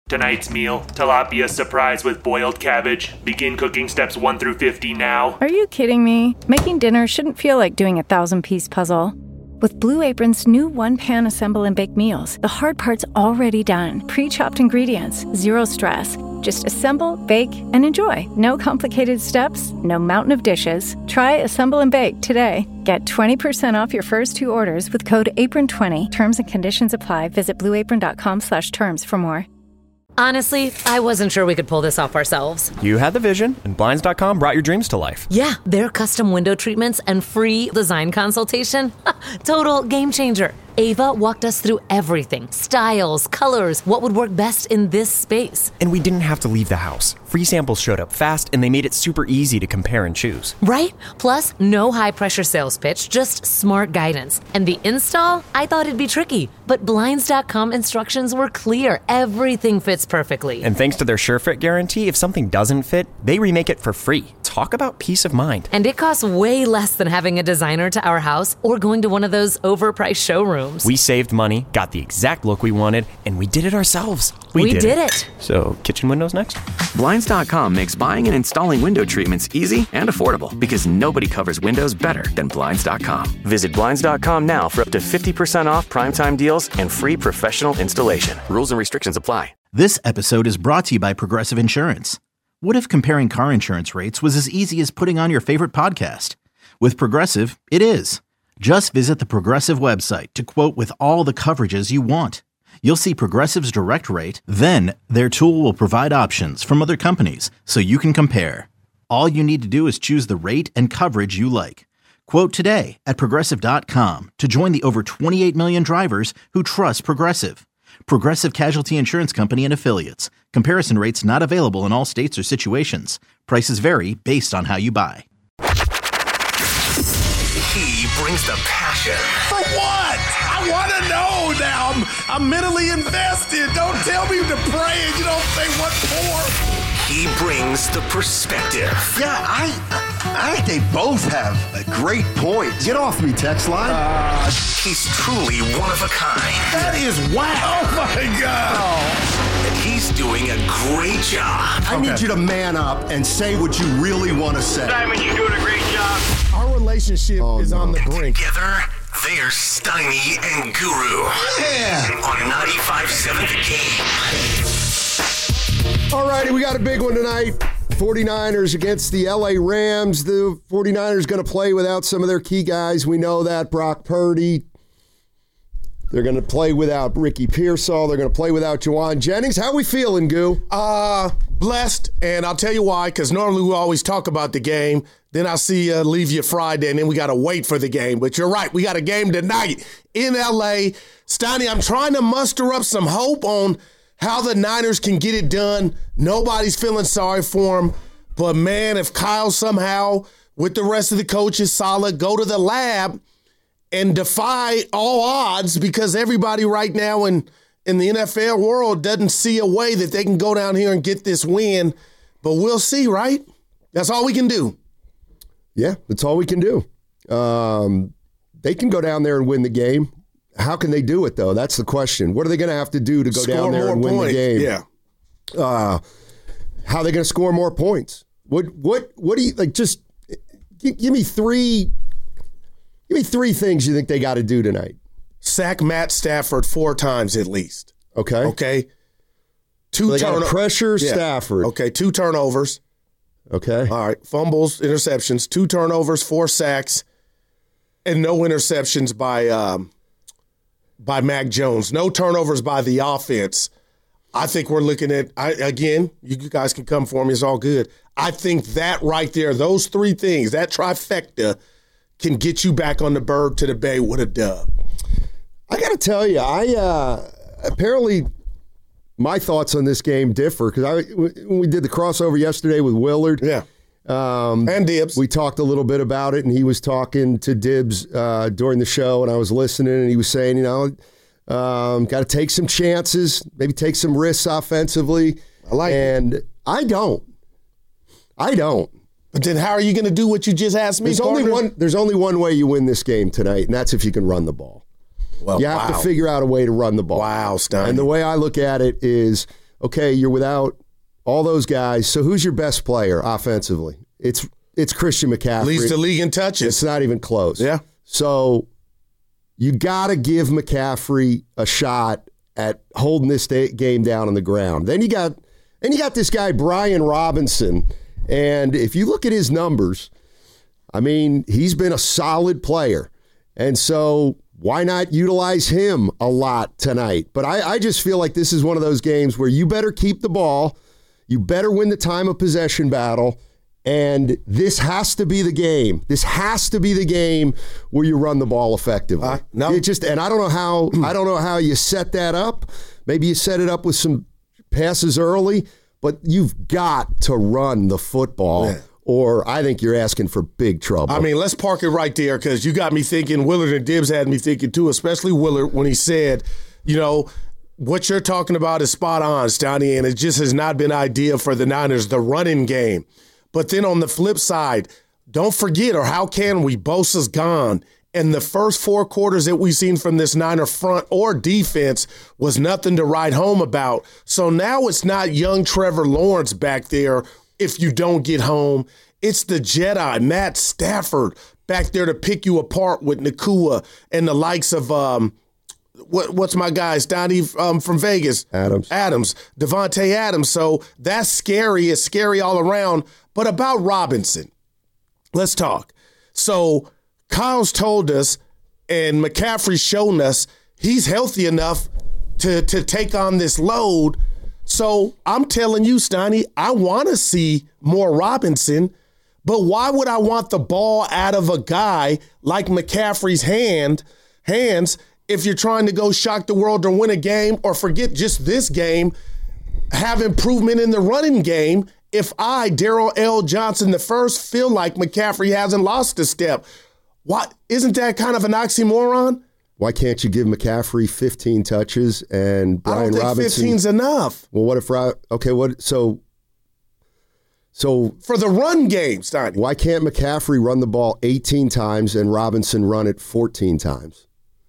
Tonight's meal, tilapia surprise with boiled cabbage. Begin cooking steps 1 through 50 now. Are you kidding me? Making dinner shouldn't feel like doing a 1,000-piece puzzle. With Blue Apron's new one-pan assemble and bake meals, the hard part's already done. Pre-chopped ingredients, zero stress. Just assemble, bake, and enjoy. No complicated steps, no mountain of dishes. Try Assemble and Bake today. Get 20% off your first 2 orders with code APRON20. Terms and conditions apply. Visit blueapron.com/terms for more. Honestly, I wasn't sure we could pull this off ourselves. You had the vision, and Blinds.com brought your dreams to life. Yeah, their custom window treatments and free design consultation. Total game changer. Ava walked us through everything. Styles, colors, what would work best in this space. And we didn't have to leave the house. Free samples showed up fast, and they made it super easy to compare and choose. Right? Plus, no high-pressure sales pitch, just smart guidance. And the install? I thought it'd be tricky, but Blinds.com instructions were clear. Everything fits perfectly. And thanks to their SureFit guarantee, if something doesn't fit, they remake it for free. Talk about peace of mind. And it costs way less than having a designer to our house or going to one of those overpriced showrooms. We saved money, got the exact look we wanted, and we did it ourselves. We did it. So, kitchen windows next? Blinds.com makes buying and installing window treatments easy and affordable because nobody covers windows better than Blinds.com. Visit Blinds.com now for up to 50% off primetime deals and free professional installation. Rules and restrictions apply. This episode is brought to you by Progressive Insurance. What if comparing car insurance rates was as easy as putting on your favorite podcast? With Progressive, it is. Just visit the Progressive website to quote with all the coverages you want. You'll see Progressive's direct rate, then their tool will provide options from other companies so you can compare. All you need to do is choose the rate and coverage you like. Quote today at Progressive.com to join the over 28 million drivers who trust Progressive. Progressive Casualty Insurance Company and Affiliates. Comparison rates not available in all states or situations. Prices vary based on how you buy. He brings the passion. For what? I want to know now. I'm mentally invested. Don't tell me to pray and you don't say what for. He brings the perspective. Yeah, I think they both have a great point. Get off me, text line. He's truly one of a kind. That is wow. Oh, my God. And he's doing a great job. I need you to man up and say what you really want to say. Simon, you're doing a great job. Our relationship is on the brink. Together, they are Steiny and Guru. Yeah. On 95.7 The Game. All righty, we got a big one tonight. 49ers against the LA Rams. The 49ers going to play without some of their key guys. We know that. Brock Purdy. They're going to play without Ricky Pearsall. They're going to play without Juwan Jennings. How we feeling, Goo? Blessed, and I'll tell you why, because normally we always talk about the game. Then I'll see leave you Friday, and then we got to wait for the game. But you're right, we got a game tonight in L.A. Steiny, I'm trying to muster up some hope on how the Niners can get it done. Nobody's feeling sorry for them. But, man, if Kyle somehow, with the rest of the coaches solid, go to the lab and defy all odds, because everybody right now in the NFL world doesn't see a way that they can go down here and get this win. But we'll see, right? That's all we can do. Yeah, that's all we can do. They can go down there and win the game. How can they do it, though? That's the question. What are they going to have to do to go down there and win the game? Yeah. How are they going to score more points? What do you like? Just give me three things you think they got to do tonight. Sack Matt Stafford 4 times at least. Okay. Two they got to pressure Stafford. Okay, 2 turnovers. Okay. All right, fumbles, interceptions, 2 turnovers, 4 sacks, and no interceptions by Mac Jones. No turnovers by the offense. I think we're looking at, again, you guys can come for me, it's all good. I think that right there, those 3 things, that trifecta can get you back on the bird to the bay with a dub. I got to tell you, apparently my thoughts on this game differ, because when we did the crossover yesterday with Willard. Yeah. And Dibbs. We talked a little bit about it, and he was talking to Dibbs during the show, and I was listening, and he was saying, got to take some chances, maybe take some risks offensively. I like it. And I don't. But then how are you going to do what you just asked me? There's only one way you win this game tonight, and that's if you can run the ball. Well, you have to figure out a way to run the ball. Wow, Stein. And the way I look at it is okay, you're without all those guys. So who's your best player offensively? It's Christian McCaffrey. Leads the league in touches. It's not even close. Yeah. So you got to give McCaffrey a shot at holding this game down on the ground. Then you got this guy Brian Robinson, and if you look at his numbers, I mean, he's been a solid player, and so why not utilize him a lot tonight? But I just feel like this is one of those games where you better keep the ball, you better win the time of possession battle. And this has to be the game. This has to be the game where you run the ball effectively. No. And I don't know how you set that up. Maybe you set it up with some passes early, but you've got to run the football. Yeah. Or I think you're asking for big trouble. I mean, let's park it right there because you got me thinking. Willard and Dibbs had me thinking too, especially Willard when he said, what you're talking about is spot on, Stoney, and it just has not been ideal for the Niners, the running game. But then on the flip side, don't forget, or how can we, Bosa's gone. And the first 4 quarters that we've seen from this Niner front or defense was nothing to write home about. So now it's not young Trevor Lawrence back there if you don't get home. It's the Jedi, Matt Stafford, back there to pick you apart with Nacua and the likes of what's my guy, Donnie from Vegas? Adams, Devontae Adams. So that's scary. It's scary all around. But about Robinson, let's talk. So Kyle's told us, and McCaffrey's shown us, he's healthy enough to take on this load. So I'm telling you, Steiny, I want to see more Robinson, but why would I want the ball out of a guy like McCaffrey's hands if you're trying to go shock the world or win a game, or forget just this game, have improvement in the running game? If I, Daryl L. Johnson the first, feel like McCaffrey hasn't lost a step, what isn't that kind of an oxymoron? Why can't you give McCaffrey 15 touches and Brian Robinson? I don't think 15's enough. Well, what if so for the run game, Steiny, why can't McCaffrey run the ball 18 times and Robinson run it 14 times?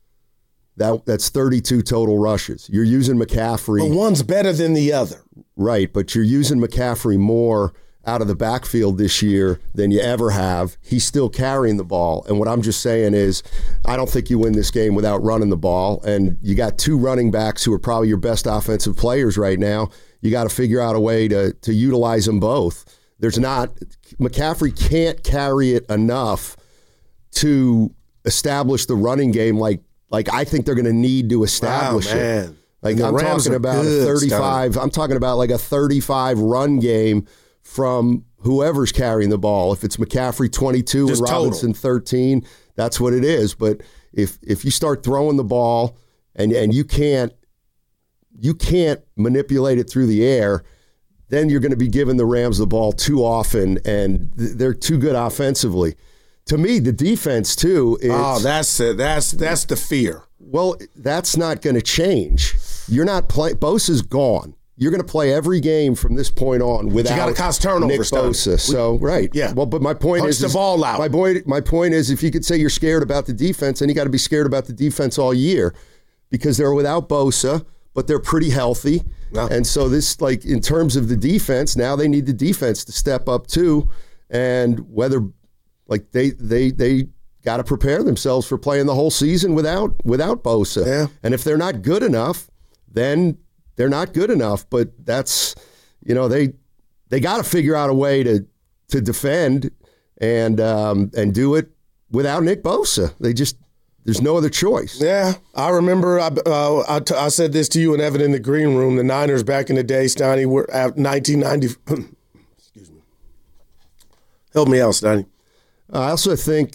That's 32 total rushes. You're using McCaffrey. But one's better than the other. Right, but you're using McCaffrey more out of the backfield this year than you ever have. He's still carrying the ball. And what I'm just saying is I don't think you win this game without running the ball. And you got 2 running backs who are probably your best offensive players right now. You got to figure out a way to utilize them both. McCaffrey can't carry it enough to establish the running game like I think they're going to need to establish it. Like I'm talking about a 35. I'm talking about like a 35 run game from whoever's carrying the ball. If it's McCaffrey 22 just and Robinson total. 13, that's what it is. But if you start throwing the ball and you can't manipulate it through the air, then you're going to be giving the Rams the ball too often, and they're too good offensively. To me, the defense too. That's it. That's the fear. Well, that's not going to change. You're not playing. Bosa's gone. You're going to play every game from this point on without you got to cause turnovers, Nick Bosa. So right, yeah. Well, but my point is the ball out. My point is, if you could say you're scared about the defense, then you got to be scared about the defense all year, because they're without Bosa, but they're pretty healthy. No. And so this, like in terms of the defense, now they need the defense to step up too, and whether like they got to prepare themselves for playing the whole season without Bosa. Yeah. And if they're not good enough, then they're not good enough. But that's, they got to figure out a way to defend and do it without Nick Bosa. There's no other choice. Yeah, I remember I said this to you and Evan in the green room. The Niners back in the day, Steiny, were at 1990. Excuse me. Help me out, Steiny. I also think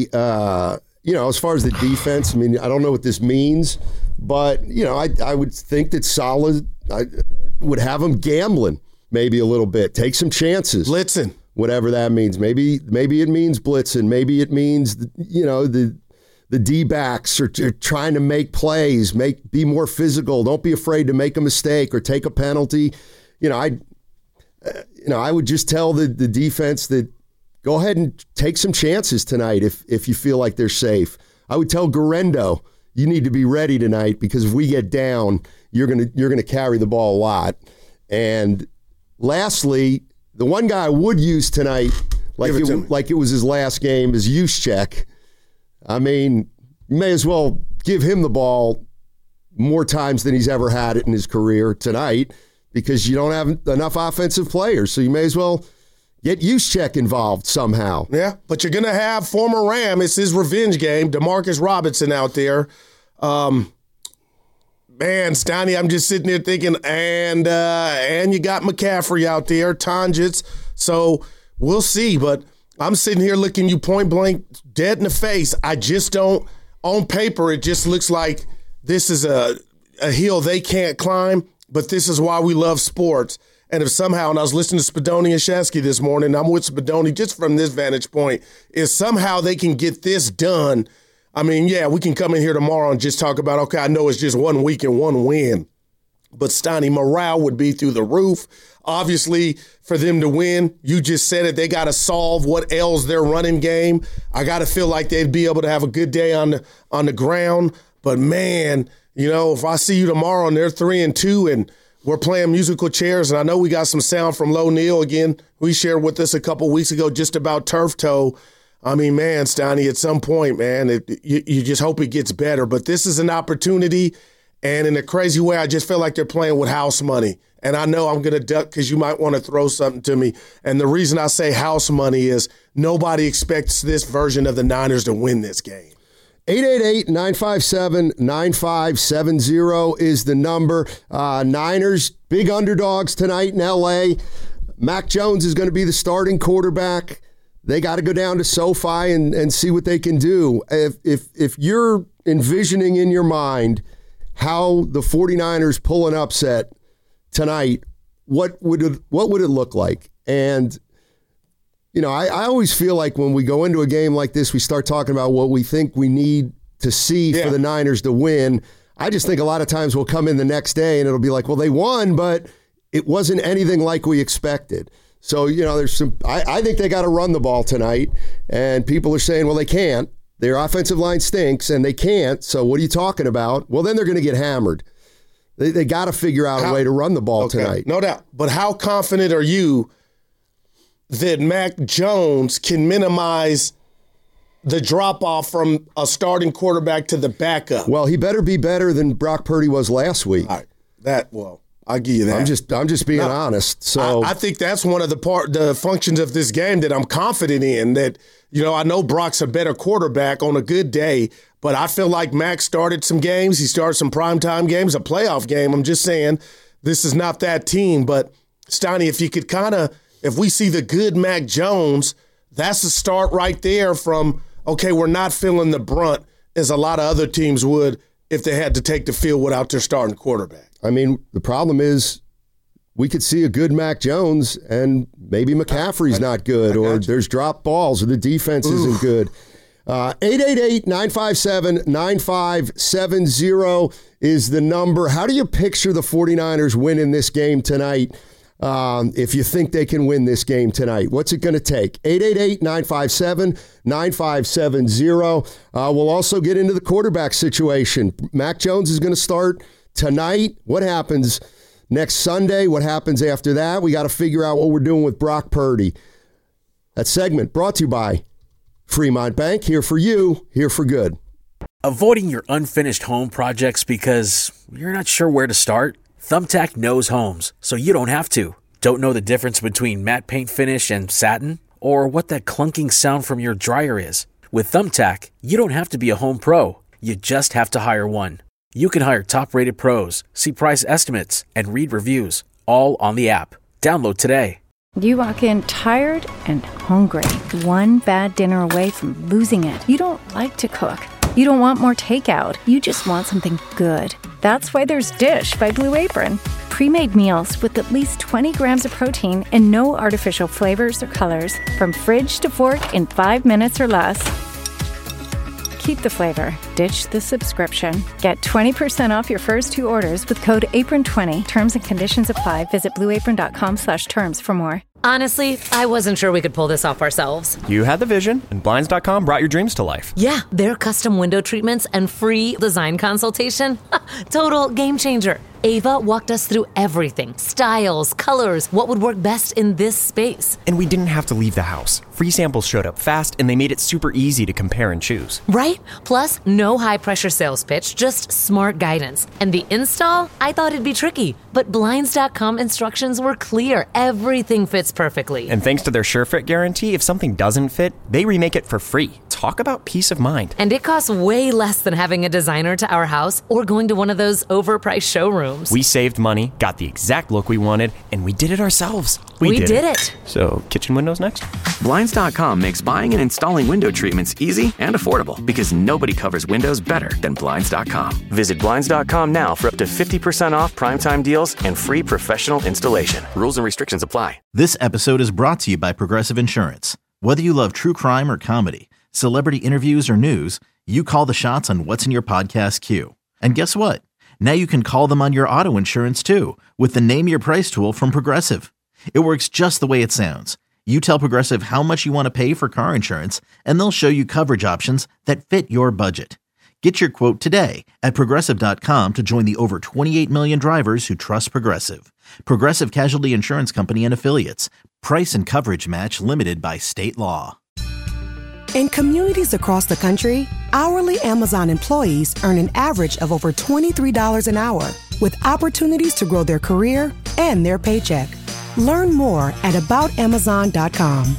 as far as the defense, I mean, I don't know what this means, but, I would think that Saleh, I would have them gambling maybe a little bit, take some chances. Blitzing. Whatever that means. Maybe it means blitzing. Maybe it means, the D-backs are trying to make plays, be more physical. Don't be afraid to make a mistake or take a penalty. I would just tell the defense that, go ahead and take some chances tonight if you feel like they're safe. I would tell Guerendo, you need to be ready tonight, because if we get down, you're gonna carry the ball a lot. And lastly, the one guy I would use tonight, like it was his last game, is Juszczyk. I mean, you may as well give him the ball more times than he's ever had it in his career tonight, because you don't have enough offensive players. So you may as well get Juszczyk involved somehow. Yeah, but you're going to have former Ram. It's his revenge game. Demarcus Robinson out there. Man, Steiny, I'm just sitting there thinking, and you got McCaffrey out there, Tonjits. So we'll see. But I'm sitting here looking you point blank dead in the face. I just don't, on paper, it just looks like this is a hill they can't climb, but this is why we love sports. And if somehow, and I was listening to Spadoni and Shasky this morning, I'm with Spadoni just from this vantage point, if somehow they can get this done, I mean, yeah, we can come in here tomorrow and just talk about, okay, I know it's just 1 week and 1 win, but Steiny, morale would be through the roof. Obviously, for them to win, you just said it, they got to solve what ails their running game. I got to feel like they'd be able to have a good day on the ground. But, man, you know, if I see you tomorrow and they're 3-2 and we're playing musical chairs, and I know we got some sound from Low Neal again. We shared with us a couple weeks ago just about turf toe. I mean, man, Steiny, at some point, man, you just hope it gets better. But this is an opportunity, and in a crazy way, I just feel like they're playing with house money. And I know I'm going to duck because you might want to throw something to me. And the reason I say house money is nobody expects this version of the Niners to win this game. 888-957-9570 is the number. Niners, big underdogs tonight in L.A. Mac Jones is going to be the starting quarterback. They got to go down to SoFi and see what they can do. If you're envisioning in your mind how the 49ers pull an upset tonight, what would it look like? And you know, I always feel like when we go into a game like this, we start talking about what we think we need to see for the Niners to win. I just think a lot of times we'll come in the next day and it'll be like, well, they won, but it wasn't anything like we expected. So, you know, there's some. I think they got to run the ball tonight, and people are saying, well, they can't. Their offensive line stinks, and they can't. So what are you talking about? Well, then they're going to get hammered. They got to figure out a way to run the ball tonight. No doubt. But how confident are you that Mac Jones can minimize the drop-off from a starting quarterback to the backup? Well, he better be better than Brock Purdy was last week. All right. I'll give you that. I'm just being honest. So I think that's one of the functions of this game that I'm confident in, that, you know, I know Brock's a better quarterback on a good day, but I feel like Mac started some games. He started some primetime games, a playoff game. I'm just saying this is not that team. But, Steiny, if you could if we see the good Mac Jones, that's a start right there from, okay, we're not feeling the brunt as a lot of other teams would if they had to take the field without their starting quarterback. I mean, the problem is we could see a good Mac Jones and maybe McCaffrey's not good, or there's drop balls, or the defense isn't good. 888-957-9570 is the number. How do you picture the 49ers winning this game tonight? If you think they can win this game tonight, what's it going to take? 888-957-9570. We'll also get into the quarterback situation. Mac Jones is going to start tonight. What happens next Sunday? What happens after that? We got to figure out what we're doing with Brock Purdy. That segment brought to you by Fremont Bank. Here for you, here for good. Avoiding your unfinished home projects because you're not sure where to start? Thumbtack knows homes, so you don't have to. Don't know the difference between matte paint finish and satin? Or what that clunking sound from your dryer is? With Thumbtack, you don't have to be a home pro. You just have to hire one. You can hire top-rated pros, see price estimates, and read reviews, all on the app. Download today. You walk in tired and hungry, one bad dinner away from losing it. You don't like to cook. You don't want more takeout. You just want something good. That's why there's Dish by Blue Apron. Pre-made meals with at least 20 grams of protein and no artificial flavors or colors. From fridge to fork in 5 minutes or less. Keep the flavor. Ditch the subscription. Get 20% off your first 2 orders with code APRON20. Terms and conditions apply. Visit blueapron.com/terms for more. Honestly, I wasn't sure we could pull this off ourselves. You had the vision, and Blinds.com brought your dreams to life. Yeah, their custom window treatments and free design consultation. Total game changer. Ava walked us through everything. Styles, colors, what would work best in this space. And we didn't have to leave the house. Free samples showed up fast, and they made it super easy to compare and choose. Right? Plus, no high-pressure sales pitch, just smart guidance. And the install? I thought it'd be tricky, but Blinds.com instructions were clear. Everything fits perfectly. And thanks to their SureFit guarantee, if something doesn't fit, they remake it for free. Talk about peace of mind. And it costs way less than having a designer to our house or going to one of those overpriced showrooms. We saved money, got the exact look we wanted, and we did it ourselves. We did it. So, kitchen windows next? Blinds.com makes buying and installing window treatments easy and affordable because nobody covers windows better than Blinds.com. Visit Blinds.com now for up to 50% off primetime deals and free professional installation. Rules and restrictions apply. This episode is brought to you by Progressive Insurance. Whether you love true crime or comedy, celebrity interviews or news, you call the shots on what's in your podcast queue. And guess what? Now you can call them on your auto insurance too with the Name Your Price tool from Progressive. It works just the way it sounds. You tell Progressive how much you want to pay for car insurance, and they'll show you coverage options that fit your budget. Get your quote today at Progressive.com to join the over 28 million drivers who trust Progressive. Progressive Casualty Insurance Company and Affiliates. Price and coverage match limited by state law. In communities across the country, hourly Amazon employees earn an average of over $23 an hour, with opportunities to grow their career and their paycheck. Learn more at aboutamazon.com.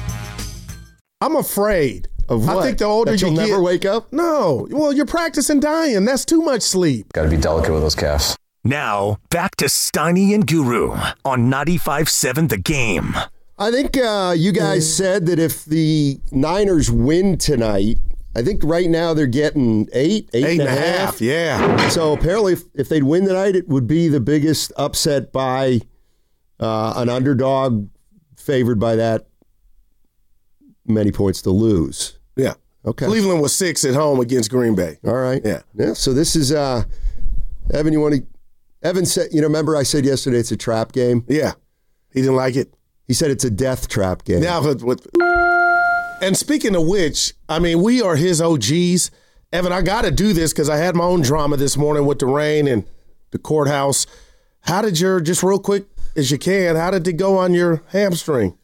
I'm afraid. Of what? I think the older that you'll you never get, wake up? No. Well, you're practicing dying. That's too much sleep. Got to be delicate with those calves. Now, back to Steiny and Guru on 95.7 The Game. I think you guys said that if the Niners win tonight, I think right now they're getting eight and a half. Yeah. So apparently if they'd win tonight, it would be the biggest upset by an underdog favored by that many points to lose. Yeah. Okay. Cleveland was 6 at home against Green Bay. All right. Yeah. Yeah. So this is Evan. Evan said, remember I said yesterday it's a trap game. Yeah. He didn't like it. He said it's a death trap game. Now, and speaking of which, I mean, we are his OGs. Evan, I got to do this because I had my own drama this morning with the rain and the courthouse. How did just real quick as you can, how did it go on your hamstring?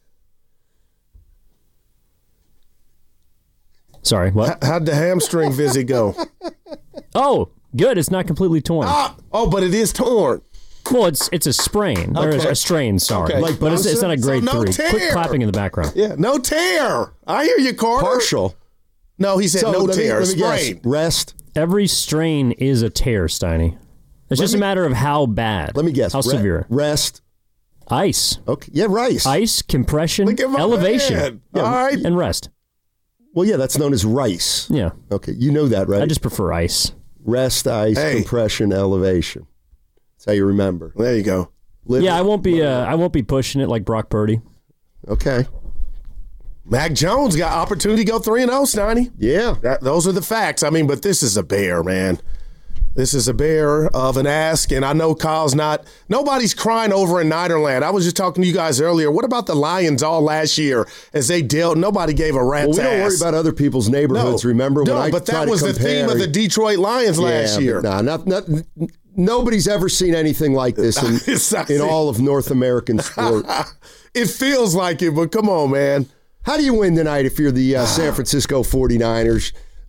Sorry, what? How'd the hamstring visit go? Oh, good. It's not completely torn. Oh, but it is torn. Well, it's a sprain. Or a strain, sorry. Okay. But it's not a grade 3. Tear. Quick clapping in the background. Yeah, no tear. I hear you, Carter. Partial. No, he said no tear. Let me sprain. guess. Rest. Every strain is a tear, Steiny. It's just a matter of how bad. Let me guess. How severe. Rest. Ice. Okay. Yeah, rice. Ice, compression, Look at my elevation. man. Yeah, all right. And rest. Well, yeah, that's known as rice. Yeah. Okay, you know that, right? I just prefer ice. Rest, ice, compression, elevation. That's how you remember. There you go. I won't be pushing it like Brock Purdy. Okay. Mac Jones got opportunity to go 3-0, Steiny. Yeah. Those are the facts. I mean, but this is a bear, man. This is a bear of an ask, and I know Kyle's nobody's crying over in Niderland. I was just talking to you guys earlier. What about the Lions all last year as they dealt? Nobody gave a rat's ass. Well, we don't worry about other people's neighborhoods, remember? No, but that was the theme of the Detroit Lions last year. Nobody's ever seen anything like this in all of North American sport. It feels like it, but come on, man. How do you win tonight if you're the San Francisco 49ers?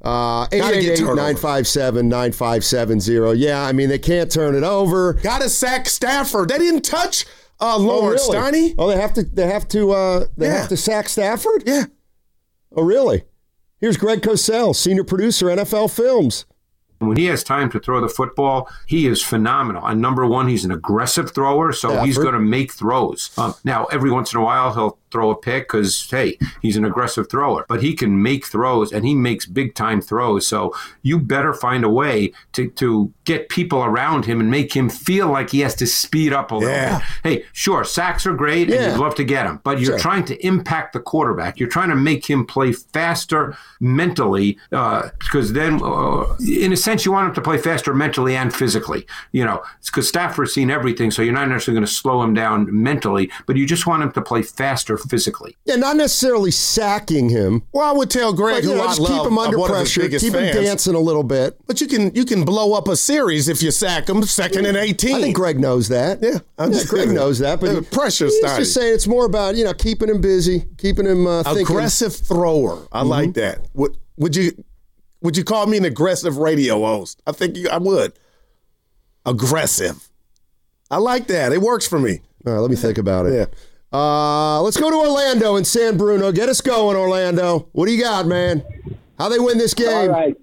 888-957-9570. Yeah, I mean, they can't turn it over. Got to sack Stafford. They didn't touch Lawrence, Steiny. Oh, they have to sack Stafford? Yeah. Oh, really? Here's Greg Cosell, senior producer, NFL Films. When he has time to throw the football, he is phenomenal. And number one, he's an aggressive thrower, so he's going to make throws. Now, every once in a while, he'll throw a pick because, hey, he's an aggressive thrower. But he can make throws, and he makes big-time throws. So you better find a way to get people around him and make him feel like he has to speed up a little bit. Hey, sure, sacks are great, and you'd love to get them. But you're trying to impact the quarterback. You're trying to make him play faster mentally because then, in a sense, sense, you want him to play faster mentally and physically. It's because Stafford's seen everything, so you're not necessarily going to slow him down mentally, but you just want him to play faster physically. Yeah, not necessarily sacking him. Well, I would tell Greg, who I just love, keep him under pressure, keep him dancing a little bit. But you can blow up a series if you sack him 2nd and 18. I think Greg knows that. Yeah, Greg knows that. But pressure he's starting. just saying it's more about keeping him busy, keeping him thinking. Aggressive thrower. I like that. Would you call me an aggressive radio host? I think I would. Aggressive. I like that. It works for me. All right, let me think about it. Yeah. Let's go to Orlando and San Bruno. Get us going, Orlando. What do you got, man? How they win this game? All right.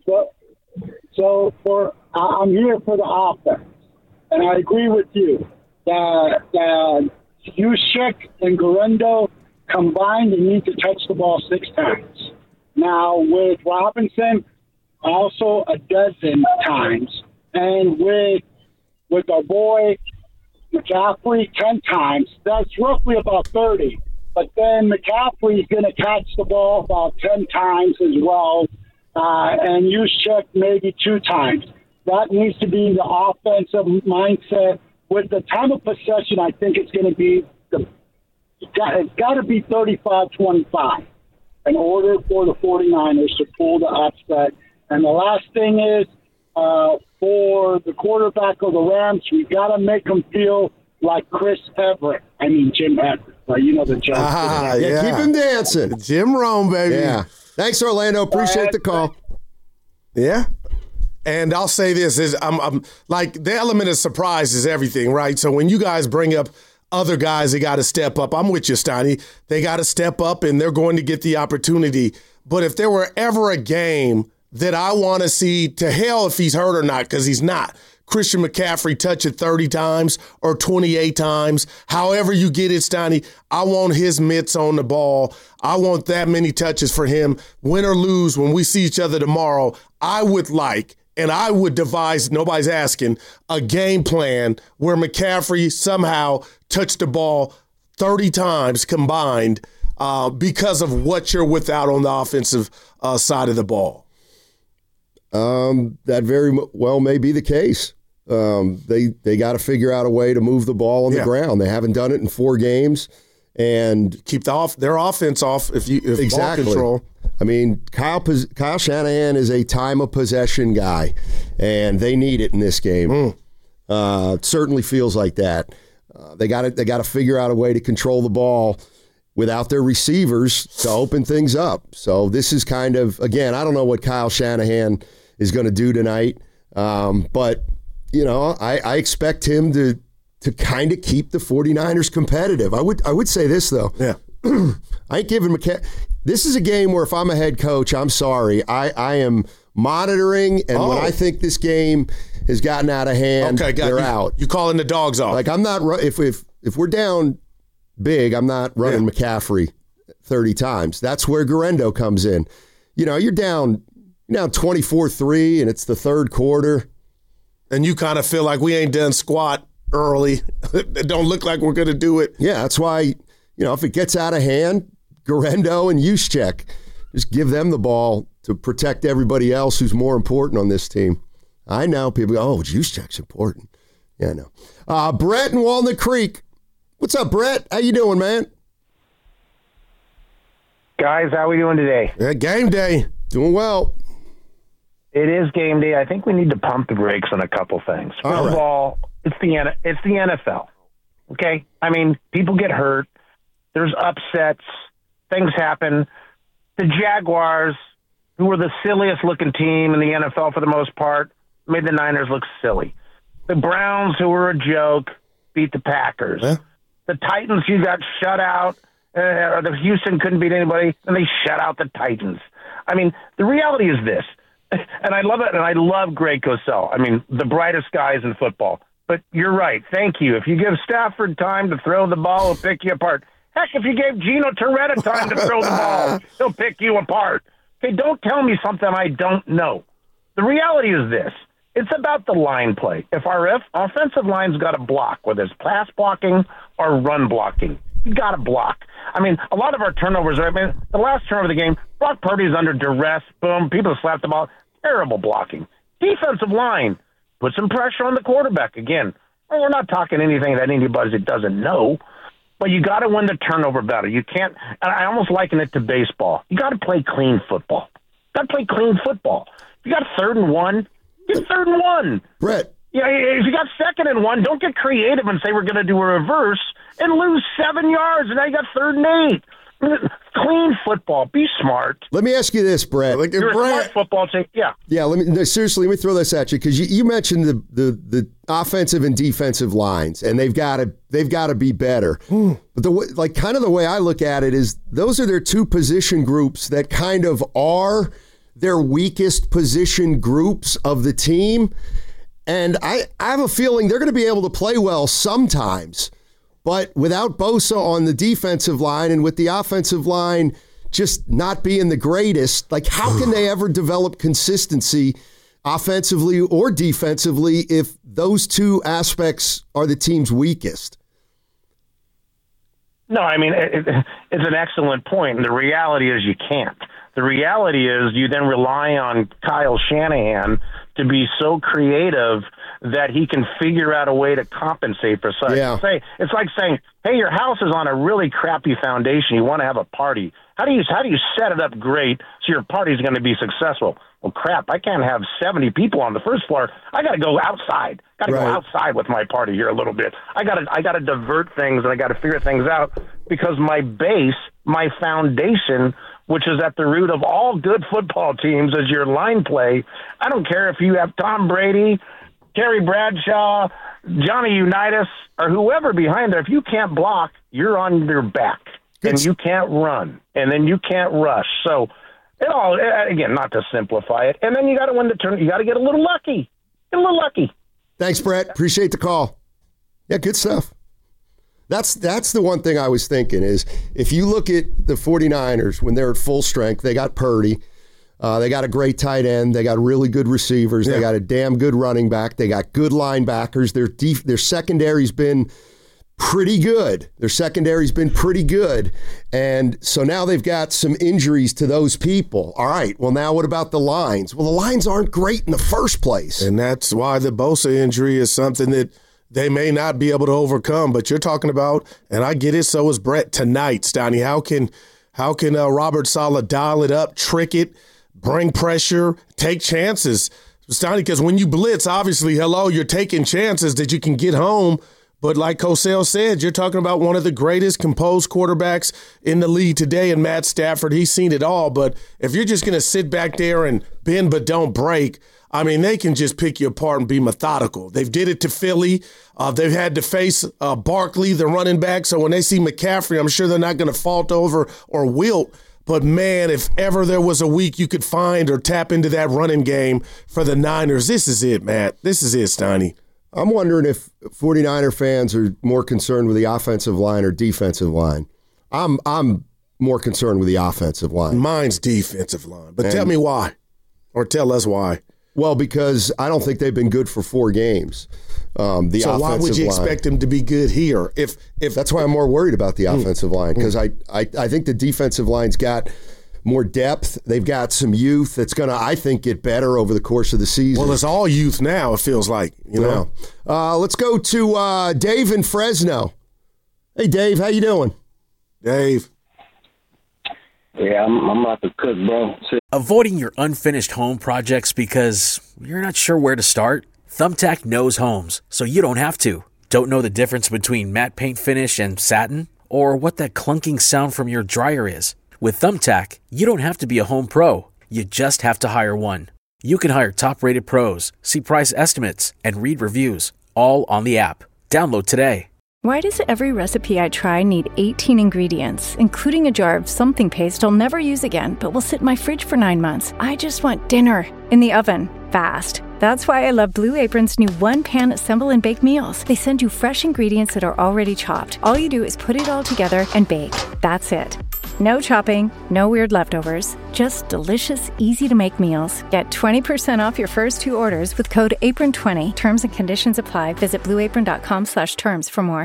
So I'm here for the offense, and I agree with you that Juszczyk and Guerrero combined, they need to touch the ball 6 times. Now with Robinson, also a dozen times, and with our boy McCaffrey 10 times. That's roughly about 30. But then McCaffrey's going to catch the ball about 10 times as well, and Juszczyk maybe 2 times. That needs to be the offensive mindset. With the time of possession, I think it's going to be it's got to be 35-25 in order for the 49ers to pull the upset. And the last thing is, for the quarterback of the Rams, we got to make them feel like Jim Everett. Right? You know the joke. Yeah, keep him dancing. Jim Rome, baby. Yeah. Thanks, Orlando. Appreciate the call. Yeah. And I'll say this is I'm like the element of surprise is everything, right? So when you guys bring up other guys, they got to step up. I'm with you, Steiny. They got to step up, and they're going to get the opportunity. But if there were ever a game that I want to see, to hell if he's hurt or not, because he's not, Christian McCaffrey touch it 30 times or 28 times, however you get it, Steiny, I want his mitts on the ball. I want that many touches for him. Win or lose, when we see each other tomorrow, I would like, and I would devise, nobody's asking, a game plan where McCaffrey somehow touched the ball 30 times combined because of what you're without on the offensive side of the ball. That very well may be the case. They got to figure out a way to move the ball on the ground. They haven't done it in 4 games, and keep their offense off if exactly. Ball control. I mean, Kyle Shanahan is a time of possession guy, and they need it in this game. It certainly feels like that. They got to figure out a way to control the ball without their receivers to open things up. So this is kind of, again, I don't know what Kyle Shanahan is going to do tonight, but I expect him to kind of keep the 49ers competitive. I would say this though. Yeah. I ain't giving this is a game where if I'm a head coach, I'm sorry. I am monitoring, and when I think this game has gotten out of hand, they're out. You calling the dogs off. Like I'm not if we're down big, I'm not running McCaffrey 30 times. That's where Guerrero comes in. You're down 24-3 and it's the third quarter. And you kind of feel like we ain't done squat early. It don't look like we're going to do it. Yeah, that's why, if it gets out of hand, Guerrero and Juszczyk, just give them the ball to protect everybody else who's more important on this team. I know people go, Juszczyk's important. Yeah, I know. Brett in Walnut Creek. What's up, Brett? How you doing, man? Guys, how are we doing today? Yeah, game day. Doing well. It is game day. I think we need to pump the brakes on a couple things. First of all, it's the NFL. Okay? I mean, people get hurt. There's upsets. Things happen. The Jaguars, who were the silliest looking team in the NFL for the most part, made the Niners look silly. The Browns, who were a joke, beat the Packers. Yeah. The Titans, you got shut out. Or the Houston couldn't beat anybody, and they shut out the Titans. I mean, the reality is this, and I love it, and I love Greg Cosell. I mean, the brightest guys in football. But you're right. Thank you. If you give Stafford time to throw the ball, he'll pick you apart. Heck, if you gave Gino Torretta time to throw the ball, he'll pick you apart. Okay, don't tell me something I don't know. The reality is this. It's about the line play. If our offensive line's got to block, whether it's pass blocking or run blocking, you got to block. I mean, a lot of our turnovers are, the last turnover of the game, Brock Purdy's under duress, boom, people slap the ball. Terrible blocking. Defensive line, put some pressure on the quarterback. Again, we're not talking anything that anybody doesn't know, but you got to win the turnover battle. You can't, and I almost liken it to baseball. You got to play clean football. Got to play clean football. If you got 3rd and 1, get 3rd and 1. Brett. Yeah, if you got 2nd and 1, don't get creative and say we're going to do a reverse and lose 7 yards, and now you got 3rd and 8. Clean football. Be smart. Let me ask you this, Brett. You're a smart football team. Yeah. Yeah. Seriously, let me throw this at you because you mentioned the offensive and defensive lines, and they've got to be better. But the way I look at it is those are their two position groups that kind of are their weakest position groups of the team, and I have a feeling they're going to be able to play well sometimes. But without Bosa on the defensive line and with the offensive line just not being the greatest, how can they ever develop consistency offensively or defensively if those two aspects are the team's weakest? No, I mean, it's an excellent point. And the reality is you can't. The reality is you then rely on Kyle Shanahan to be so creative that he can figure out a way to compensate for such. Yeah. It's like saying, hey, your house is on a really crappy foundation. You want to have a party. How do you set it up great so your party's going to be successful? Well, crap, I can't have 70 people on the first floor. I got to go outside. Go outside with my party here a little bit. I got to divert things, and I got to figure things out because my base, my foundation, which is at the root of all good football teams, is your line play. I don't care if you have Tom Brady, Terry Bradshaw, Johnny Unitas, or whoever behind there. If you can't block, you're on your back, and you can't run, and then you can't rush. So, again, not to simplify it, and then you got to win the turn. You got to get a little lucky. Thanks, Brett. Appreciate the call. Yeah, good stuff. That's the one thing I was thinking is if you look at the 49ers when they're at full strength, they got Purdy. They got a great tight end. They got really good receivers. Yeah. They got a damn good running back. They got good linebackers. Their secondary's been pretty good. And so now they've got some injuries to those people. All right, well, now what about the lines? Well, the lines aren't great in the first place. And that's why the Bosa injury is something that they may not be able to overcome. But you're talking about, and I get it, so is Brett tonight, Steiny. How can Robert Saleh dial it up, trick it, bring pressure, take chances? Steiny, because when you blitz, obviously, you're taking chances that you can get home. But like Cosell said, you're talking about one of the greatest composed quarterbacks in the league today in Matt Stafford. He's seen it all. But if you're just going to sit back there and bend but don't break, I mean, they can just pick you apart and be methodical. They've did it to Philly. They've had to face Barkley, the running back. So when they see McCaffrey, I'm sure they're not going to fault over or wilt. But, man, if ever there was a week you could find or tap into that running game for the Niners, this is it, Matt. This is it, Steiny. I'm wondering if 49er fans are more concerned with the offensive line or defensive line. I'm more concerned with the offensive line. Mine's defensive line. But tell me why. Or tell us why. Well, because I don't think they've been good for 4 games. So why would you expect them to be good here? If that's why I'm more worried about the offensive line, because I think the defensive line's got more depth. They've got some youth that's going to, I think, get better over the course of the season. Well, it's all youth now, it feels like. You know. Let's go to Dave in Fresno. Hey, Dave, how you doing? Dave. Yeah, I'm about to cook, bro. Avoiding your unfinished home projects because you're not sure where to start? Thumbtack knows homes, so you don't have to. Don't know the difference between matte paint finish and satin? Or what that clunking sound from your dryer is? With Thumbtack, you don't have to be a home pro. You just have to hire one. You can hire top-rated pros, see price estimates, and read reviews, all on the app. Download today. Why does every recipe I try need 18 ingredients, including a jar of something paste I'll never use again, but will sit in my fridge for 9 months? I just want dinner in the oven, fast. That's why I love Blue Apron's new one-pan assemble and bake meals. They send you fresh ingredients that are already chopped. All you do is put it all together and bake. That's it. No chopping, no weird leftovers, just delicious, easy-to-make meals. Get 20% off your first 2 orders with code APRON20. Terms and conditions apply. Visit blueapron.com/terms for more.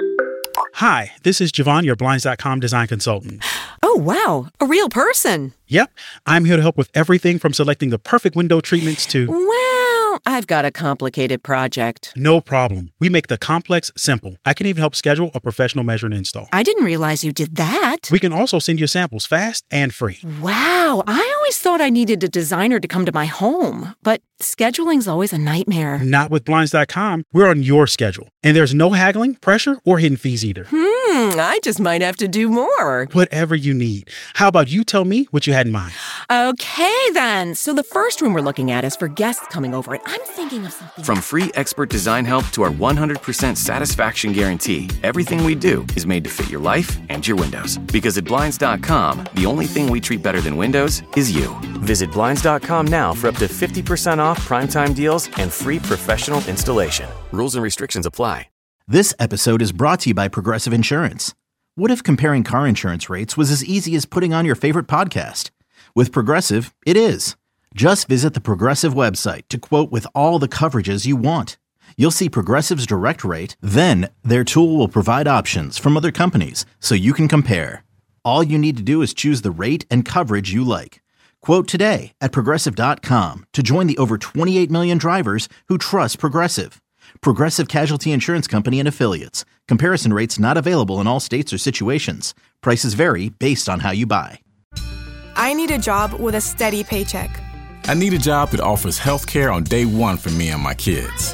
Hi, this is Javon, your Blinds.com design consultant. Oh, wow. A real person. Yep. I'm here to help with everything from selecting the perfect window treatments to... Wow. I've got a complicated project. No problem. We make the complex simple. I can even help schedule a professional measure and install. I didn't realize you did that. We can also send you samples fast and free. Wow, I always thought I needed a designer to come to my home, but scheduling's always a nightmare. Not with Blinds.com. We're on your schedule, and there's no haggling, pressure, or hidden fees either. I just might have to do more. Whatever you need. How about you tell me what you had in mind? Okay, then. So the first room we're looking at is for guests coming over, and I'm thinking of something. From free expert design help to our 100% satisfaction guarantee, everything we do is made to fit your life and your windows. Because at Blinds.com, the only thing we treat better than windows is you. Visit Blinds.com now for up to 50% off primetime deals and free professional installation. Rules and restrictions apply. This episode is brought to you by Progressive Insurance. What if comparing car insurance rates was as easy as putting on your favorite podcast? With Progressive, it is. Just visit the Progressive website to quote with all the coverages you want. You'll see Progressive's direct rate, then their tool will provide options from other companies so you can compare. All you need to do is choose the rate and coverage you like. Quote today at Progressive.com to join the over 28 million drivers who trust Progressive. Progressive Casualty Insurance Company and Affiliates. Comparison rates not available in all states or situations. Prices vary based on how you buy. I need a job with a steady paycheck. I need a job that offers health care on day one for me and my kids.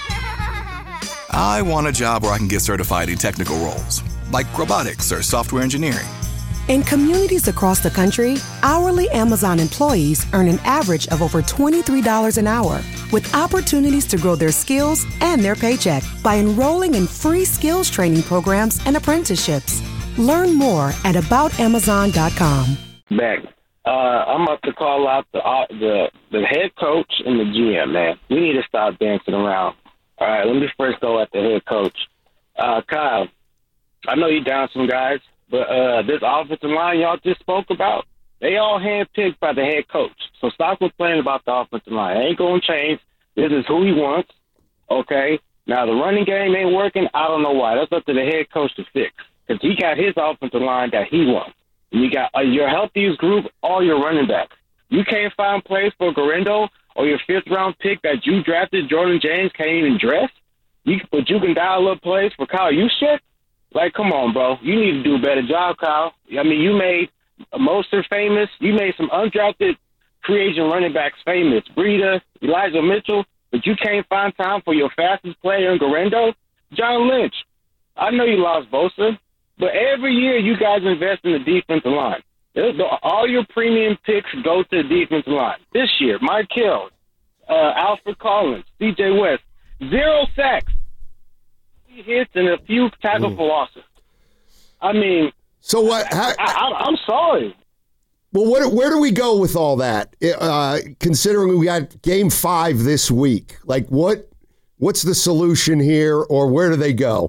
I want a job where I can get certified in technical roles, like robotics or software engineering. In communities across the country, hourly Amazon employees earn an average of over $23 an hour, with opportunities to grow their skills and their paycheck by enrolling in free skills training programs and apprenticeships. Learn more at aboutamazon.com. Back. I'm about to call out the head coach and the GM, man. We need to stop dancing around. All right, let me first go at the head coach. Kyle, I know you're down some guys, but this offensive line y'all just spoke about, they all handpicked by the head coach. So stop complaining about the offensive line. It ain't going to change. This is who he wants, okay? Now, the running game ain't working. I don't know why. That's up to the head coach to fix because he got his offensive line that he wants. And you got your healthiest group, all your running backs. You can't find plays for Garindo or your fifth-round pick that you drafted, Jordan James, can't even dress? But you can dial up plays for Kyle Juszczyk? Like, come on, bro. You need to do a better job, Kyle. I mean, you made Mostert famous. You made some undrafted free agent running backs famous. Breida, Elijah Mitchell. But you can't find time for your fastest player in Garindo? John Lynch. I know you lost Bosa, but every year you guys invest in the defensive line. All your premium picks go to the defensive line. This year, Mike Hill, Alfred Collins, C.J. West, 0 sacks, hits, and a few tackles for losses. I mean, so what? I'm sorry. Well, where do we go with all that? Considering we got Game 5 this week, like what's the solution here, or where do they go?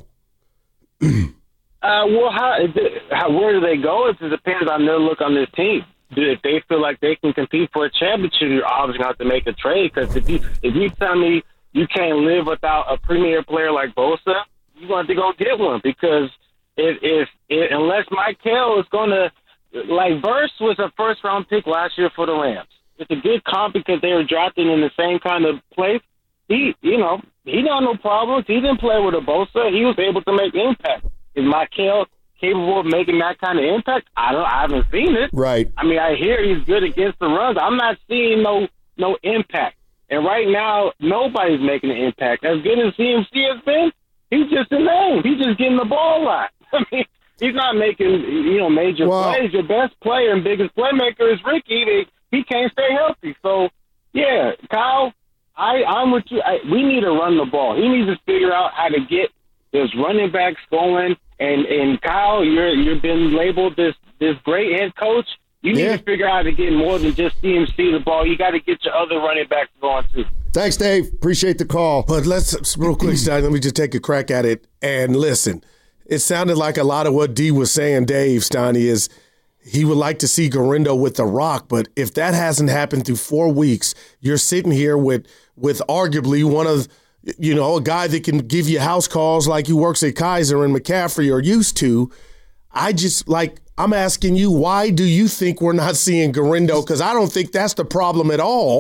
Well, where do they go? It depends on their look on this team. If they feel like they can compete for a championship, you're obviously going to have to make a trade. Because if you tell me you can't live without a premier player like Bosa, you're going to go get one. Because if unless Mike Hill is going to, like Verse was a first-round pick last year for the Rams. It's a good comp because they were drafted in the same kind of place. He got no problems. He didn't play with a Bosa. He was able to make impact. Is Mike Hill capable of making that kind of impact? I haven't seen it. Right. I mean, I hear he's good against the runs. I'm not seeing no impact. And right now, nobody's making an impact. As good as CMC has been, he's just a name. He's just getting the ball a lot. I mean, he's not making major plays. Your best player and biggest playmaker is Ricky. He can't stay healthy. So, yeah, Kyle, I'm with you. We need to run the ball. He needs to figure out how to get his running backs going. And Kyle, you've been labeled this great head coach. You need to figure out how to get more than just CMC the ball. You got to get your other running backs going too. Thanks, Dave. Appreciate the call. But let's real quick, Stein, let me just take a crack at it and listen. It sounded like a lot of what D was saying, Dave Steiny, is he would like to see Garindo with the rock. But if that hasn't happened through 4 weeks, you're sitting here with arguably one of a guy that can give you house calls like he works at Kaiser and McCaffrey are used to. I'm asking you, why do you think we're not seeing Garindo? Because I don't think that's the problem at all.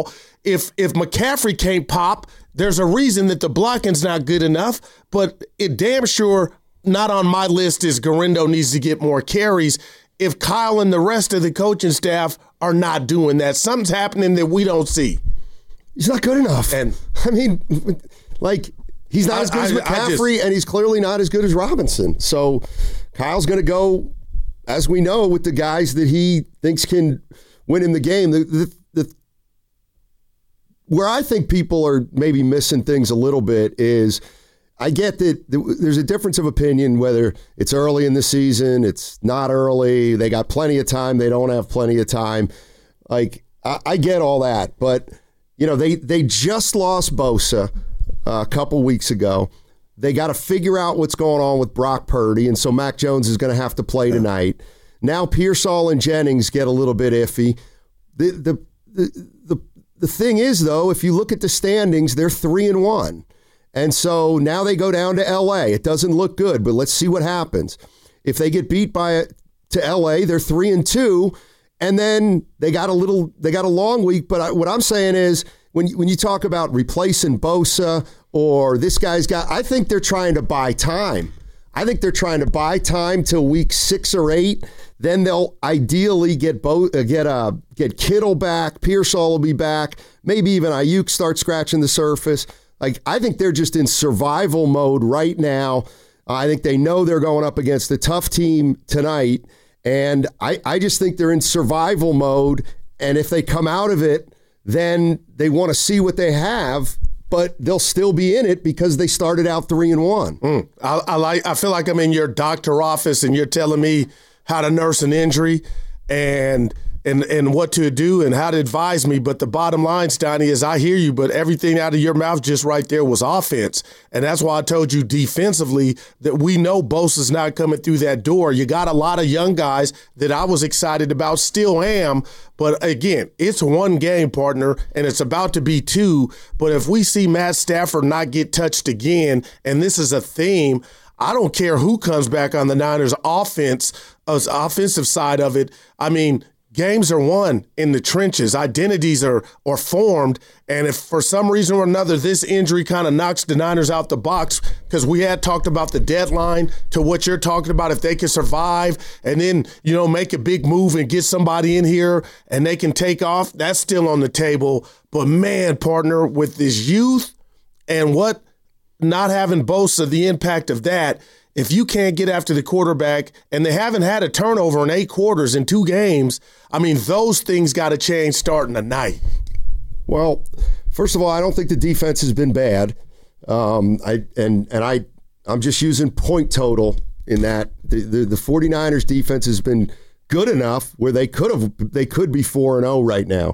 if McCaffrey can't pop, there's a reason that the blocking's not good enough, but it damn sure not on my list is Guerendo needs to get more carries. If Kyle and the rest of the coaching staff are not doing that, something's happening that we don't see. He's not good enough. And I mean, like, he's not as good as McCaffrey, and he's clearly not as good as Robinson. So Kyle's going to go, as we know, with the guys that he thinks can win in the game. Where I think people are maybe missing things a little bit is, I get that there's a difference of opinion whether it's early in the season, it's not early, they got plenty of time, they don't have plenty of time. Like, I get all that. But, you know, they just lost Bosa a couple weeks ago. They got to figure out what's going on with Brock Purdy, and so Mac Jones is going to have to play tonight. Now Pearsall and Jennings get a little bit iffy. The thing is, though, if you look at the standings, they're 3-1. And so now they go down to L.A. It doesn't look good, but let's see what happens. If they get beat to L.A., they're 3-2, and then they got a long week. But what I'm saying is, when you talk about replacing Bosa or this guy's got, I think they're trying to buy time. I think they're trying to buy time till week 6 or 8. Then they'll ideally get Kittle back. Pearsall will be back. Maybe even Ayuk start scratching the surface. Like, I think they're just in survival mode right now. I think they know they're going up against a tough team tonight, and I just think they're in survival mode, and if they come out of it, then they want to see what they have, but they'll still be in it because they started out 3-1. I feel like I'm in your doctor office, and you're telling me how to nurse an injury and what to do and how to advise me. But the bottom line, Steiny, is I hear you, but everything out of your mouth just right there was offense. And that's why I told you defensively that we know Bosa's not coming through that door. You got a lot of young guys that I was excited about, still am. But again, it's one game, partner, and it's about to be 2. But if we see Matt Stafford not get touched again, and this is a theme, I don't care who comes back on the Niners offensive side of it. I mean, games are won in the trenches. Identities are formed. And if for some reason or another this injury kind of knocks the Niners out the box, because we had talked about the deadline to what you're talking about, if they can survive and then, you know, make a big move and get somebody in here and they can take off, that's still on the table. But, man, partner, with this youth and what not having Bosa, the impact of that, if you can't get after the quarterback, and they haven't had a turnover in 8 quarters in 2 games, I mean, those things got to change starting tonight. Well, first of all, I don't think the defense has been bad. I'm just using point total in that the 49ers defense has been good enough where they could be 4-0 right now.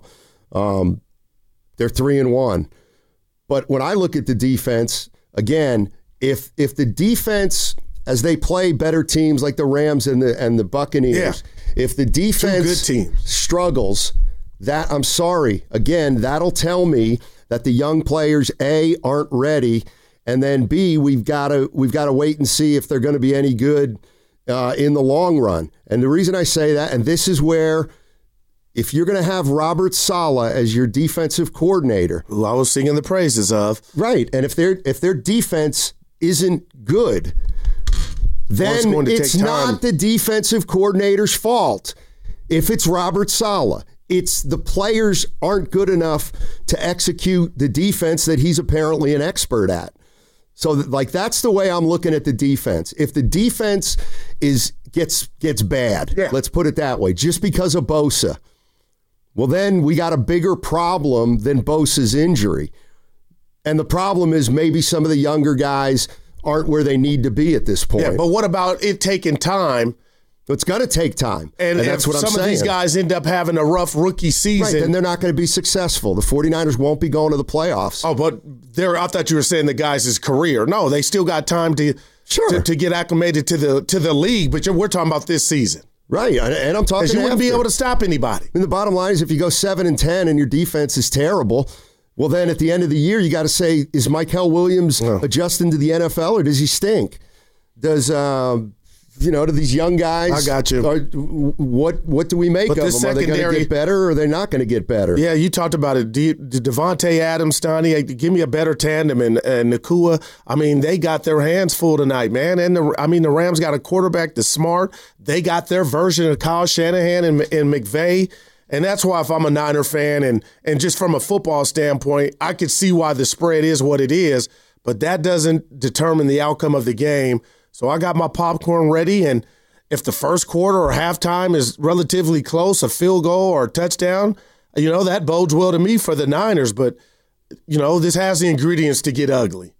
They're 3-1. But when I look at the defense, again, if the defense, as they play better teams like the Rams and the Buccaneers, if the defense struggles, that, I'm sorry, again, that'll tell me that the young players, A, aren't ready, and then B, we've got to wait and see if they're going to be any good in the long run. And the reason I say that, and this is where, if you're going to have Robert Saleh as your defensive coordinator, who I was singing the praises of, right, and if their defense isn't good, then it's not the defensive coordinator's fault. If it's Robert Saleh, it's the players aren't good enough to execute the defense that he's apparently an expert at. So, that's the way I'm looking at the defense. If the defense gets bad, let's put it that way, just because of Bosa, well, then we got a bigger problem than Bosa's injury. And the problem is maybe some of the younger guys aren't where they need to be at this point. Yeah, but what about it taking time? It's going to take time. And that's what I'm saying. Some of these guys end up having a rough rookie season, right, then they're not going to be successful. The 49ers won't be going to the playoffs. Oh, but I thought you were saying the guys' career. No, they still got time to get acclimated to the league, but we're talking about this season. Right, and I'm talking. Because you wouldn't be able to stop anybody. And the bottom line is, if you go 7-10 and your defense is terrible, well, then at the end of the year, you got to say, is Mykal Williams adjusting to the NFL, or does he stink? Does to these young guys. I got you. What do we make of them? Are they going to get better or are they not going to get better? Yeah, you talked about it. Devontae Adams, Stoney, give me a better tandem. And Nacua, I mean, they got their hands full tonight, man. And the Rams got a quarterback that's smart. They got their version of Kyle Shanahan and McVay. And that's why if I'm a Niner fan and just from a football standpoint, I could see why the spread is what it is. But that doesn't determine the outcome of the game. So I got my popcorn ready, and if the first quarter or halftime is relatively close, a field goal or a touchdown, that bodes well to me for the Niners. But, this has the ingredients to get ugly.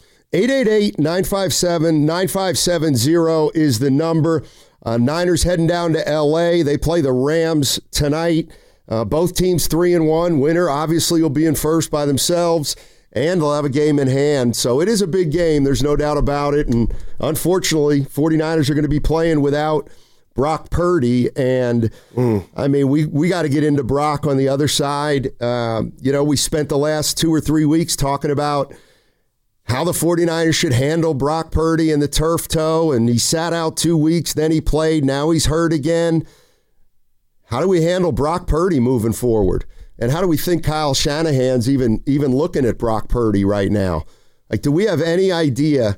888-957-9570 is the number. Niners heading down to L.A. They play the Rams tonight. Both teams 3-1. Winner obviously will be in first by themselves. And they'll have a game in hand. So it is a big game. There's no doubt about it. And unfortunately, 49ers are going to be playing without Brock Purdy. And, I mean, we got to get into Brock on the other side. We spent the last 2 or 3 weeks talking about how the 49ers should handle Brock Purdy and the turf toe. And he sat out 2 weeks. Then he played. Now he's hurt again. How do we handle Brock Purdy moving forward? And how do we think Kyle Shanahan's even looking at Brock Purdy right now? Like, do we have any idea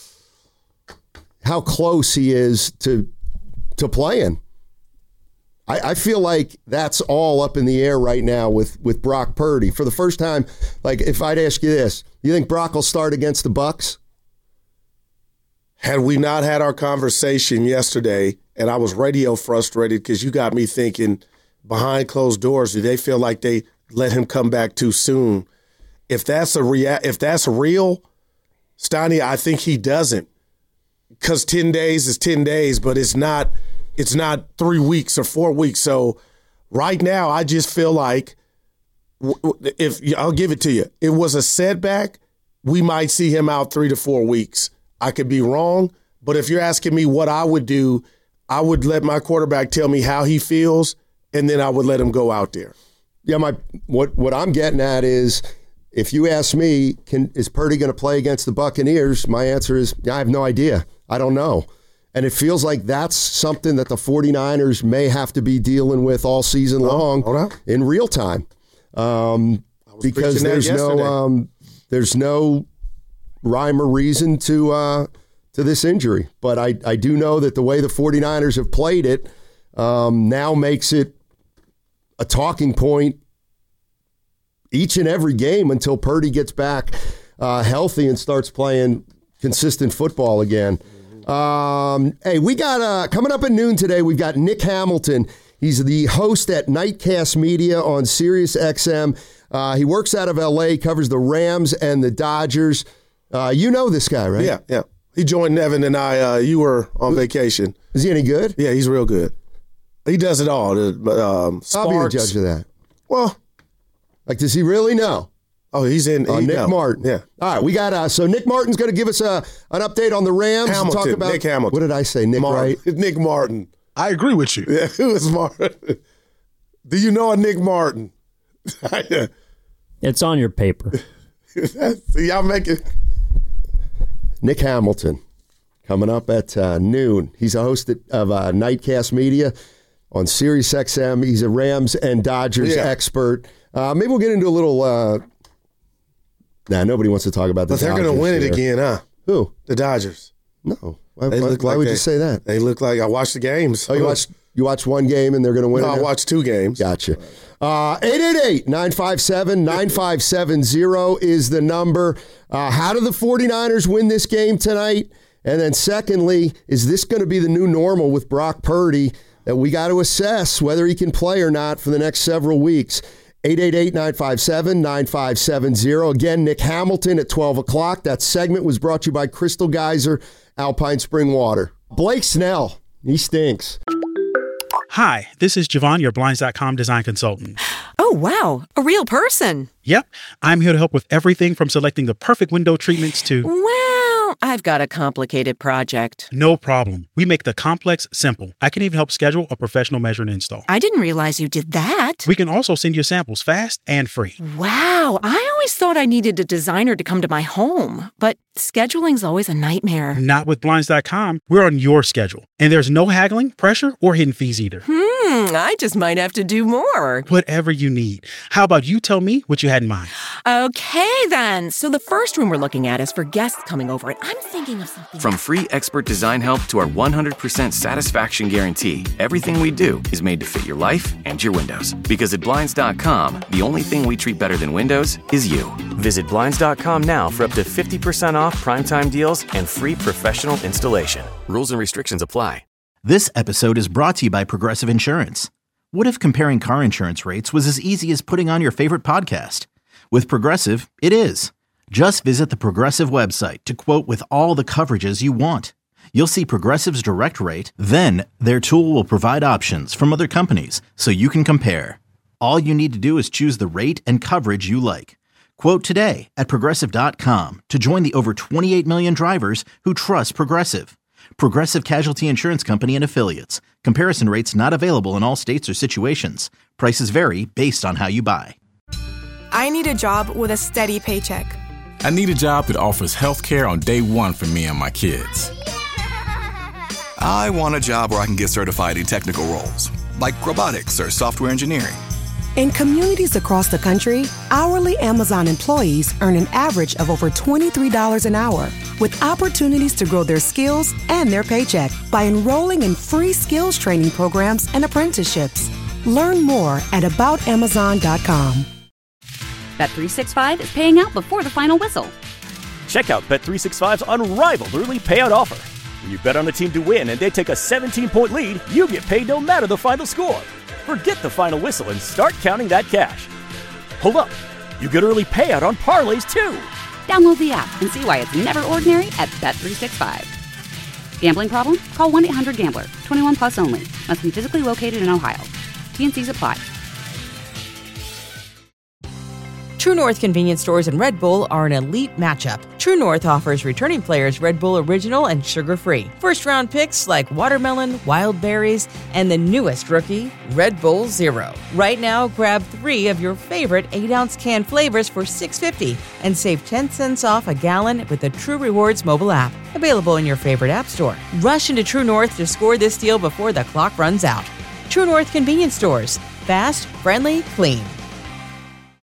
how close he is to playing? I feel like that's all up in the air right now with Brock Purdy. For the first time, like, if I'd ask you this, you think Brock will start against the Bucs? Had we not had our conversation yesterday, and I was radio frustrated because you got me thinking, behind closed doors, do they feel like they let him come back too soon? If that's real, Stoney, I think he doesn't. Because 10 days is 10 days, but it's not 3 weeks or 4 weeks. So right now, I just feel like I'll give it to you. It was a setback. We might see him out 3 to 4 weeks. I could be wrong, but if you're asking me what I would do, I would let my quarterback tell me how he feels, and then I would let him go out there. Yeah, what I'm getting at is, if you ask me, is Purdy going to play against the Buccaneers? My answer is, I have no idea. I don't know. And it feels like that's something that the 49ers may have to be dealing with all season long in real time. Because there's no rhyme or reason to this injury. But I do know that the way the 49ers have played it now makes it a talking point each and every game until Purdy gets back healthy and starts playing consistent football again. Hey, we got coming up at noon today, we've got Nick Hamilton. He's the host at Nightcast Media on Sirius XM. He works out of L.A., covers the Rams and the Dodgers. You know this guy, right? Yeah. He joined Nevin and I. You were on vacation. Is he any good? Yeah, he's real good. He does it all. Sparks. I'll be the judge of that. Well, like, does he really know? Oh, he's in. Nick Martin. Yeah. All right, we got so Nick Martin's going to give us an update on the Rams. Hamilton, talk about, Nick Hamilton. What did I say? Nick Martin. Wright? Nick Martin. I agree with you. Yeah, who is Martin? Do you know a Nick Martin? It's on your paper. See, y'all make it. Nick Hamilton coming up at noon. He's a host of Nightcast Media on Sirius XM. He's a Rams and Dodgers expert. Maybe we'll get into a little. Nobody wants to talk about the Dodgers. But they're going to win it again, huh? Who? The Dodgers. No. Why would you say that? They look like I watched the games. Oh, you watched one game and they're going to win? No, I watched 2 games. Gotcha. 888-957-9570 is the number. How do the 49ers win this game tonight? And then secondly, is this going to be the new normal with Brock Purdy that we got to assess whether he can play or not for the next several weeks? 888-957-9570. Again, Nick Hamilton at 12 o'clock. That segment was brought to you by Crystal Geyser Alpine Spring Water. Blake Snell, he stinks. Hi, this is Javon, your Blinds.com design consultant. Oh, wow. A real person. Yep. I'm here to help with everything from selecting the perfect window treatments to... Well, I've got a complicated project. No problem. We make the complex simple. I can even help schedule a professional measure and install. I didn't realize you did that. We can also send you samples fast and free. Wow, I always thought I needed a designer to come to my home, but scheduling's always a nightmare. Not with Blinds.com. We're on your schedule. And there's no haggling, pressure, or hidden fees either. I just might have to do more. Whatever you need. How about you tell me what you had in mind? Okay, then. So the first room we're looking at is for guests coming over, and I'm thinking of something. From free expert design help to our 100% satisfaction guarantee, everything we do is made to fit your life and your windows. Because at Blinds.com, the only thing we treat better than windows is you. Visit Blinds.com now for up to 50% off primetime deals and free professional installation. Rules and restrictions apply. This episode is brought to you by Progressive Insurance. What if comparing car insurance rates was as easy as putting on your favorite podcast? With Progressive, it is. Just visit the Progressive website to quote with all the coverages you want. You'll see Progressive's direct rate, then their tool will provide options from other companies so you can compare. All you need to do is choose the rate and coverage you like. Quote today at Progressive.com to join the over 28 million drivers who trust Progressive. Progressive Casualty Insurance Company and Affiliates. Comparison rates not available in all states or situations. Prices vary based on how you buy. I need a job with a steady paycheck. I need a job that offers health care on day one for me and my kids. I want a job where I can get certified in technical roles, like robotics or software engineering. In communities across the country, hourly Amazon employees earn an average of over $23 an hour, with opportunities to grow their skills and their paycheck by enrolling in free skills training programs and apprenticeships. Learn more at aboutamazon.com. Bet365 is paying out before the final whistle. Check out Bet365's unrivaled early payout offer. When you bet on a team to win and they take a 17-point lead, you get paid no matter the final score. Forget the final whistle and start counting that cash. Hold up. You get early payout on parlays, too. Download the app and see why it's never ordinary at Bet365. Gambling problem? Call 1-800-GAMBLER. 21 plus only. Must be physically located in Ohio. T&Cs apply. True North convenience stores and Red Bull are an elite matchup. True North offers returning players Red Bull Original and sugar-free. First-round picks like watermelon, wild berries, and the newest rookie, Red Bull Zero. Right now, grab 3 of your favorite 8-ounce can flavors for $6.50 and save 10 cents off a gallon with the True Rewards mobile app. Available in your favorite app store. Rush into True North to score this deal before the clock runs out. True North convenience stores. Fast, friendly, clean.